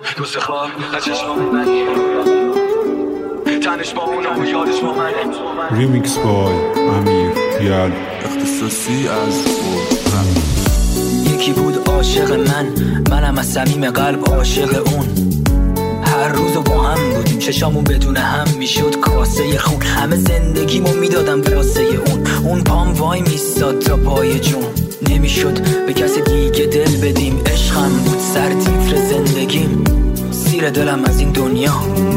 دوست خواب از چشم منی تنش با اونم و یادش با منه. ریمیکس بای امیر یال اختصاصی از یکی بود عاشق منم از صمیم قلب عاشق اون. هر روز با هم بودیم چشامون بدون هم میشد کاسه خون. همه زندگیمو میدادم واسه اون پام وای میستاد تا پای جون. نمیشد به کسی دیگه دل بدیم. عشقم بود سر تیتر زندگیم. زیر دلم از این دنیا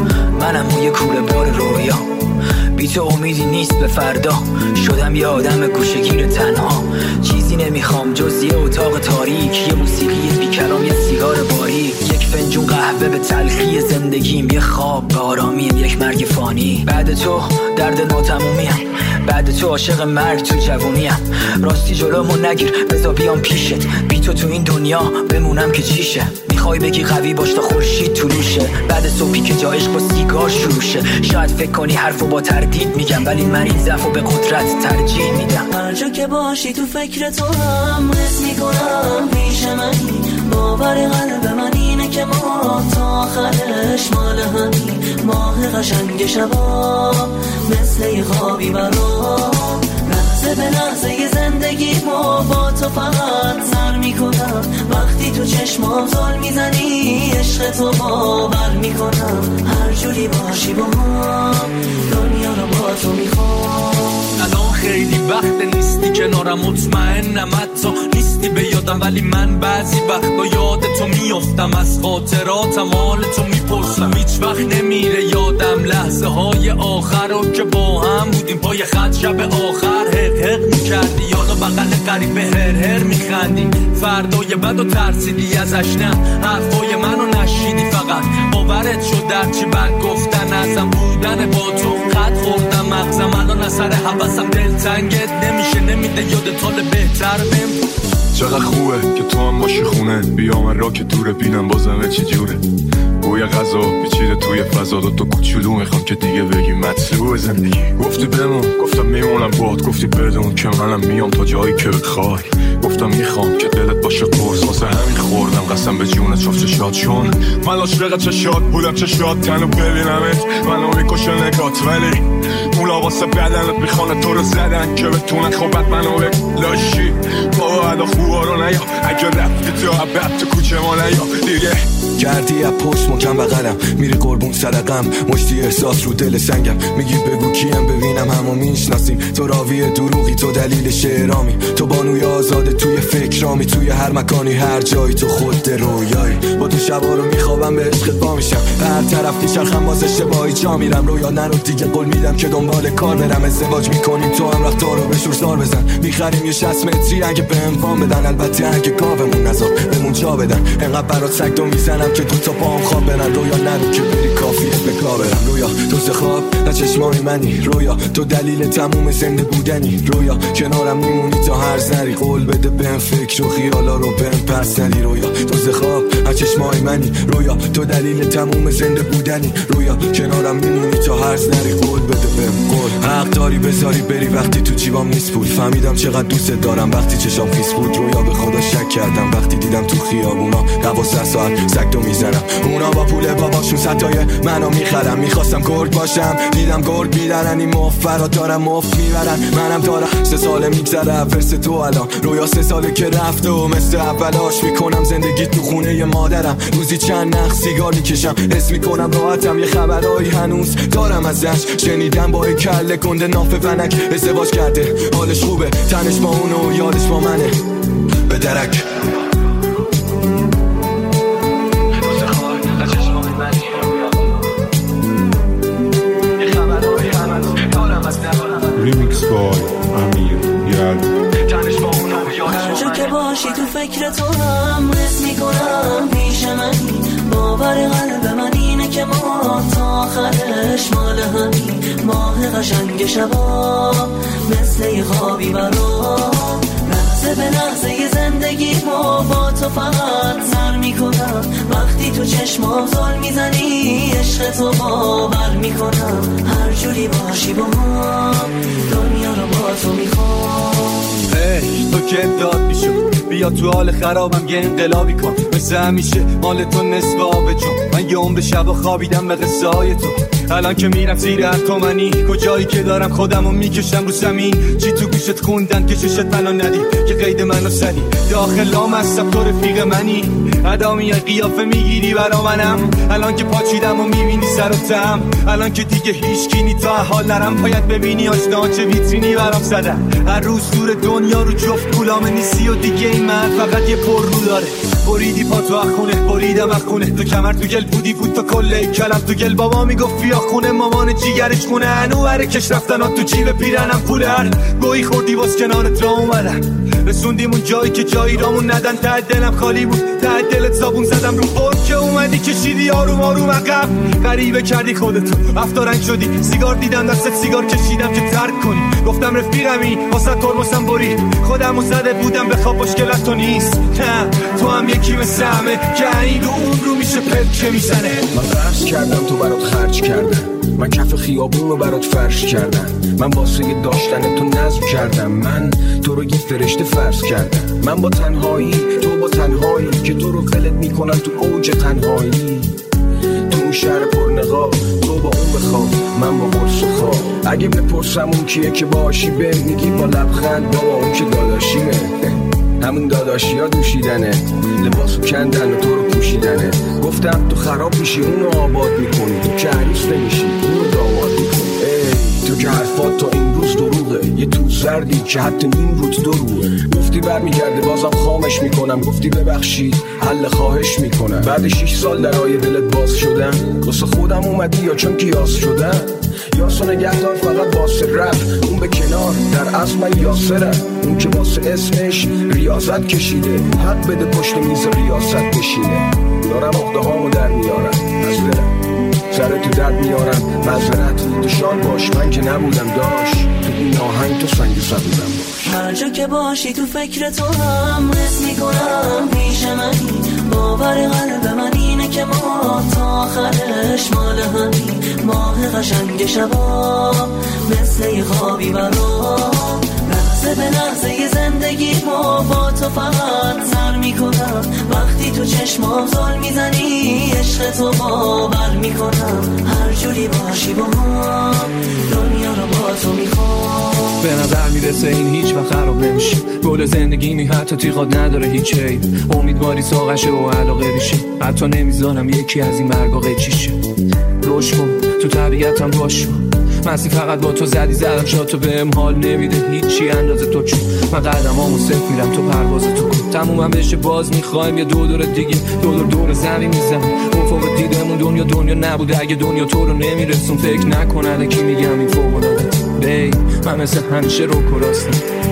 منم یه کوله بار رویا. بی تو امیدی نیست به فردا. شدم یه آدم گوشه‌گیر تنها. چیزی نمیخوام جز یه اتاق تاریک، یه موسیقی بی کلام، یه سیگار باریک، یک فنجون قهوه به تلخی زندگیم، یه خواب به آرامیم، یک مرگ فانی. بعد تو درد ناتمومیم، بعد تو عاشق مرگ تو جوونیم. راستی جلومو نگیر بذار بیام پیشت. بی تو این دنیا بمونم که چیشه. میخوای بگی قوی باش تا خورشید طلوشه. بعد صبحی که جا عشق با سیگار شروع شه. شاید فکر کنی حرفو با تردید میگم، ولی من این ضعفو به قدرت ترجیح میدم. هر جا که باشی تو فکر تو هم حس میکنم پیش منی. باور قلب من اینه که ما تا آخرش مال همین. ماه قشنگ شبا مثل یه خوابی برام. لحظه به لحظه زندگی ما با تو فقط سر میکنم. وقتی تو چشمام زل میزنی عشق تو باور میکنم. هر جوری باشی با هم دنیا رو با تو میخوام. الان خیلی وقت نیستی کنارم، مطمئنم حتی نیستی به یادم، ولی من بعضی وقتا یاد تو میافتم. از خاطراتم حال تو میپرسم. هیچ وقت نمیره یادم لحظه های آخر رو که با هم بودیم پای خط شب آخر. حق میکردی یادا بغل قریب هر میخندی. فردای بد و ترسیدی ازش، نه حرفای منو نشیدی. فقط باورت شد در چی بد گفتن ازم بودن با تو. خط خوردم مغزم الان اثر حواسم. دلتنگت نمیشه نمیده یادت حال بهتر بهم. چقدر خوبه که تو هم باشی خونه. بیا من را که دوره بینم بازمه چی جوره. بوی غذا پیچیده توی فضا. تو کوچولو میخوام که دیگه بگی مطلوب زندگی. گفتی بمون گفتم میمونم باد. گفتی بدون که منم میام تا جایی که بخوای. گفتم میخوام که دلت باشه قرص. واسه همین خوردم قسم به جونت شفت شاد. چون من عاشق چشات بودم، چشات تنو ببینمت منو میکشه نگات. ولی اونا واسه بدنت میخوانه تو رو زدن که بتونن خوبت منو بلاشی. با عدا خوبا رو نیا اگه رفتی تو عبب تو کوچه ما نیا دیگه. کردی از پشت مکم بغلم، میری قربون صدقم. مشتی احساس رو دل سنگم. میگی بگو کیم ببینم همو میشناسیم. تو راوی دروغی، تو دلیل شعرامی. تو بانوی آزاده توی فکرامی. توی هر مکانی هر جایی تو خود رویایی. با تو شبا رو میخوابم به عشقت پا میشم. هر طرف میچرخم باز اشتباهی جا میرم. رویا نرو دیگه قول میدم که دنبال کار برم. ازدواج میکنیم تو هم رفتار رو به شورزار بزن. میخریم یه 60 متری اگه بهم وام بدن. البته اگه گاومون نذار بمون جا بدن. انقدر برات سگدو میزنم که دو تا پام خواب برن. رویا نرو که بری کافیه به کار برم. رویا تو خواب نه چشمای منی. رویا تو دلیل تموم زنده بودنی. رویا کنارم میمونی تا هر زری. قول بده بهم فکر و خیالا رو بهم پس ندی. رویا تو خواب نه چشمای منی. رویا تو دلیل تموم زنده بودنی. رویا کنارم میمونی تا هر زری. قول بده بهم قول. حق داری بذاری بری وقتی تو جیبام نیست پول. فهمیدم چقدر دوست دارم وقتی چشام خیس بود. رویا به خدا شک کردم وقتی دیدم تو خیابونا 12 ساعت سگدو میزنم. اونا با پول باباشون ستای منو میخرم. میخواستم گرگ باشم دیدم گرگ میدنن. این مفرات دارم مفت میبرن. منم دارم 3 ساله میگذره فرس تو الان. رویا 3 ساله که رفته و مثل اولاش میکنم زندگی تو خونه مادرم. روزی چند نخ سیگار میکشم. حس میکنم راحتم. یه خبرایی هنوز دارم ازش. شنیدم با کله کنده ناف فنک ازدواج کرده. حالش خوبه تنش با اونو و یادش با منه. به درک ریمیکس بای امیر یال. هر جا که باشی تو فکر تو هم حس میکنم پیش منی. باور قلب من اینه که ما تا آخرش مال همین. ماه قشنگ شبا مثل یه خوابی برام. لحظه به لحظه زندگی ما با تو فقط سر سر میکنم وقتی تو چشمام زل میزنی، عشق تو باور میکنم هر جوری باشی با هم دنیا رو با تو میخوام. تو که داد میشو بیا تو حال خرابم یه انقلابی کن، مثل همیشه مال تو نصف آب جون. من یه عمر شب خوابیدم به قصه های تو، الان که میرم زیر اتمنی کجایی که دارم خودمو میکشم رو زمین. چی تو گوشت خوندن که چشت منو ندی که قید منو سدی، داخل لام هستم تو رفیق منی، ادامی قیافه میگیری برا منم. الان که پاچیدم و میبینی سر و تم، الان که دیگه هیچ کی نی تا حال نرم، باید ببینی آشنا چه ویترینی برام زدن. هر روز دور دنیا رو جفت غلام نیستی و دیگه این من فقط یه پر رو داره. بریدی پا تو اخونه بریدم اخونه، تو کمر تو گل بودی بود تو کله کلم تو گل. بابا میگفت بیا خونه، مامان جیگرش خونه، هنو بره کش رفتن ها تو جیب پیرنم پوله. هر گویی خوردی باز کنارت را اومدم، رسوندیم اون جایی که جایی رامون ندن. ته دلم خالی بود ته دلت صابون زدم رو برد که اومدی کشیدی آروم آروم عقب. غریبه کردی خودتو افطارنگ شدی، سیگار دیدم دستت سیگار کشیدم که ترک کنی. گفتم رفیقمی واسه ترمسم برید، خودمو زده بودم به خواب مشکلت تو نیست. نه تو هم یکی مثل همه که این رو اون رو میشه پلکه میزنه. من قرض کردم تو برات خرج کردم، من کف خیابون رو برات فرش کردم، من واسه داشتن تو نظم کردم، من تو رو یه فرشته فرض کردم. من با تنهایی تو با تنهایی که تو رو ولت میکنن تو اوج تنهایی، تو اون شهر پرنقاب تو با اون بخواب من با قرص و خواب. اگه بپرسم اون کیه که باشی به میگی با لبخند بابا اون که داداشیمه. همون داداشی ها دوشیدنه، لباسو کندن و تو رو پوشیدنه. گفتم تو خراب میشی اونو آباد میکنی، تو که عریس نمیشی اونو داماد میکنی. ای تو که حرفات تا این روز دروغه، یه تو زردی که حتی نیم روز دروغه. گفتی برمیگرده بازم خامش میکنم، گفتی ببخشید حل خواهش میکنم. بعد 6 سال درای دلت باز شدم، واسه خودم اومدی یا چون کیاس شدم. یاسو نگهدار فقط واسه رفت اون به کنار، در اصل من یاسرم اون که واسه اسمش ریاضت کشیده. حق بده پشت میز ریاست بشینه. دارم عقده هامو در میارم از دلم، سر تو درد میارم معذرت تو شان باش، من که نبودم داشت تو این آهنگ تو سنگ زدودم باش. هر جا که باشی تو فکر تو هم حس میکنم پیش منی، باور قلب من اینه که ما تا آخرش مال همین. ماه قشنگ شبا مثل یه خوابی برام، لحظه به لحظه زندگی با تو فقط سر میکنم. وقتی تو چشمام زل میزنی عشق تو باور میکنم هر جوری باشی با هم دنیا رو با تو میخوام. به نظر میرسه این هیچ وقت خراب نمیشه، گل زندگی می حتی تیغات نداره هیچ عیب. امیدواری ساقشه و علاقه ریشه، حتی نمیذارم یکی از این مرگا قیچیشه. روش کن تو طبیعتم باش، مسی فقط با تو زدم شاتو بهم حال نمیده هیچی اندازه تو. چون من قدمامو صفر میرم تو پرواز تو کن، تمومم بشه باز میخوایم یه دور دیگه، دور زمین میزنم افق دیدمون. دنیا نبوده اگه دنیا تو رو نمیرسون. فکر نکنه کی میگم این فوق العاده بی، من مثل همیشه رو کراستم.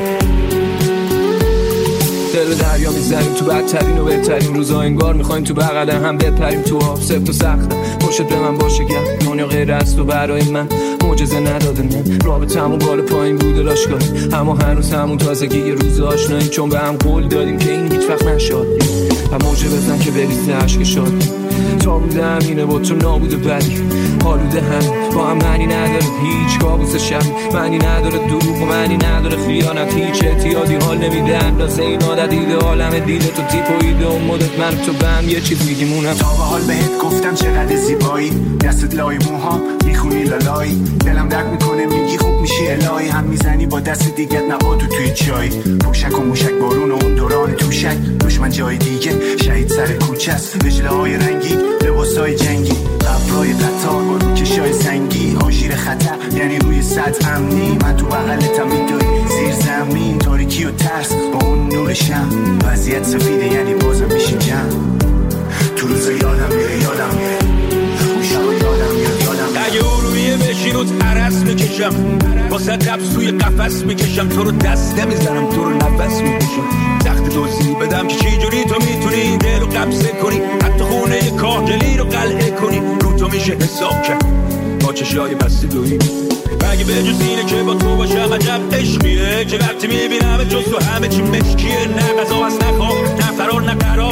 دل دریا میزنیم تو بدترین و بهترین روزا، انگار میخوایم تو بغل هم بپریم تو آب. سفت و سخته پشت به من باشه گرم، دنیا غیر است و برای من معجزه نداده. من رابطمون بالا پایین بوده راشگاهی، اما هنوز همون تازگی یه روز آشنایی. چون به هم قول دادیم که این هیچ وقت نشد و موجه بزن که بریزه عشق شاد. تا بوده همینه با تو نابوده بدی، حالوده هم با هم معنی نداره هیچ کابوس شب، معنی نداره دروغ و معنی نداره خیانت. هیچ اعتیادی حال نمیده اندازه این عادت. دیده عالم دیده تو تیپ و ایده و مدت من تو به هم یه چیز میگیمونم. تا به حال بهت گفتم چقدر زیبایی، دستت لای موها میخونی لالایی. دلم درد میکنه میگی خوب میشی الهی، هم میزنی با دست دیگت نباتو توی چای. پوشک و موشک بارون و اون دوران توشک، دشمن جای دیگه شهید سر کوچه است. رجله های رنگی لباسای جنگی، قبرای قطار با روکشای سنگی. آژیر خطر یعنی روی سطح امنی، من تو بغلتم میدوی زیر زمین. تاریکی و ترس با اون نور شم، وضعیت سفیده یعنی بازم میشیم جمع. تو روز یادم میره اون شب یادم میاد. اگه ارومیه بشین و ترس میکشم، واسه قبض توی قفس میکشم. تو رو دست نمیزنم تو رو نفس میکشم. تخت دوزی بدم که چی جوری تو میتونی دل رو قبضه کنی، حتی خونه کاهگلی رو قلعه کنی. رو تو میشه حساب کرد با چشای بسته دویی. مگه به جز اینه که با تو باشم عجب عشقیه که وقتی میبینم جز تو همه چی مشکیه. نه غذا هست نه خواب نه فرار نه قرار، نه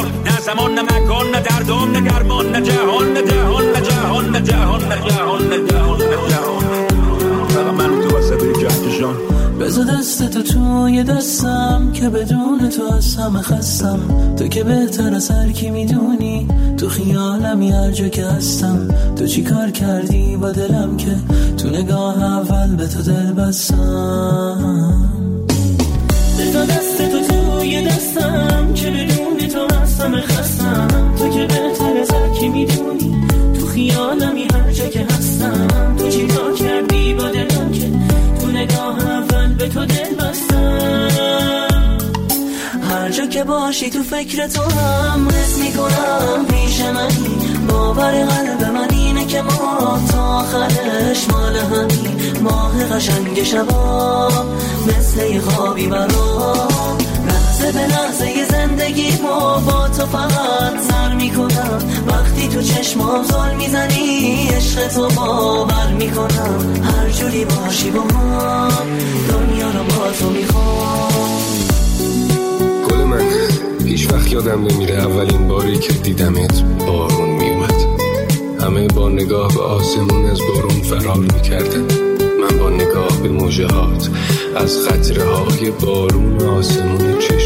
زمان نه مکان نه دردام نه درمان نه جهان نه جهان نه جهان نه جهان نه جهان نه جهان نه جهان فقط من تو وسط کهکشان بذار دست تو توی دستم که بدون تو از همه خستم تو که بهتر از هر کی میدونی تو خیالمی هر جا که هستم تو چی کار کردی با دلم که تو نگاه اول به تو دل بستم بذار دست تو توی دستم که بدون تو از همه خستم تو که بهتر از هر کی میدونی تو خیالمی هر جا که هستم تو چی کار کردی با دلم که تو نگاه اول به تو دل بستم هر جا که باشی تو فکر تو هم حس میکنم پیش منی باور قلب من اینه که ما تا آخرش مال همین ماه قشنگ شبا مثل یه خوابی برام لحظه به لحظه زندگی با تو فقط سر میکنم وقتی تو چشمام زل میزنی عشق تو باور میکنم هر جوری باشی با من دنیا رو با تو میخوام گل من هیچ وقت یادم نمیره اولین باری که دیدمت بارون میومد همه با نگاه به آسمون از بارون فرار میکردن من با نگاه به موجهات از قطره های بارون آسمون چشم